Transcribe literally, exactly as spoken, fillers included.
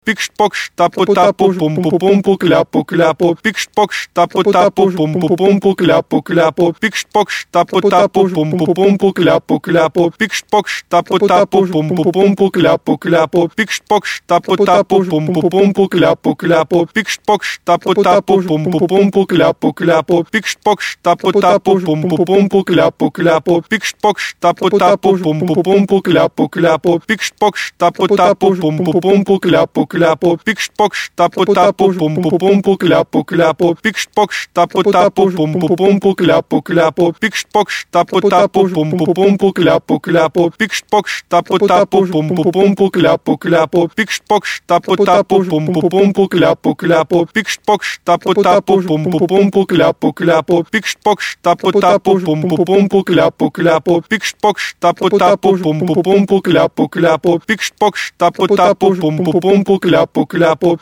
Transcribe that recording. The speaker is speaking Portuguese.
Pix-pox, tapo-tapo, pum-pum-pum, clapo-clapo. Pix-pox, tapo-tapo, pum-pum-pum, clapo-clapo. Pix-pox, tapo-tapo, pum-pum-pum, clapo-clapo. Pix-pox, tapo-tapo, pum-pum-pum, clapo-clapo. Pix-pox, tapo-tapo, pum-pum-pum, clapo-clapo. Pix-pox, tapo-tapo, pum-pum-pum, clapo-clapo. Pix-pox, tapo-tapo, pum-pum-pum, clapo-clapo. Pix-pox, tapo-tapo, pum-pum-pum, clapo-clapo. Pix-pox, tapo-tapo, pum-pum-pum, clapo clapo, pix-pox, tapo-tapo, pum-pum-pum, clapo-clapo, pix-pox, tapo-tapo, pum-pum-pum, clapo-clapo, pix-pox, tapo-tapo, pum-pum-pum, clapo-clapo, pix-pox, tapo-tapo, pum-pum-pum, clapo-clapo, pix-pox, tapo-tapo, pum-pum-pum, clapo-clapo, pix-pox, tapo-tapo, pum-pum-pum, clapo-clapo, pix-pox, tapo-tapo, pum-pum-pum, clapo-clapo, pix-pox, tapo-tapo, pum-pum-pum, clapo-clapo, pix-pox, tapo-tapo, pum-pum-pum, clapo-clapo,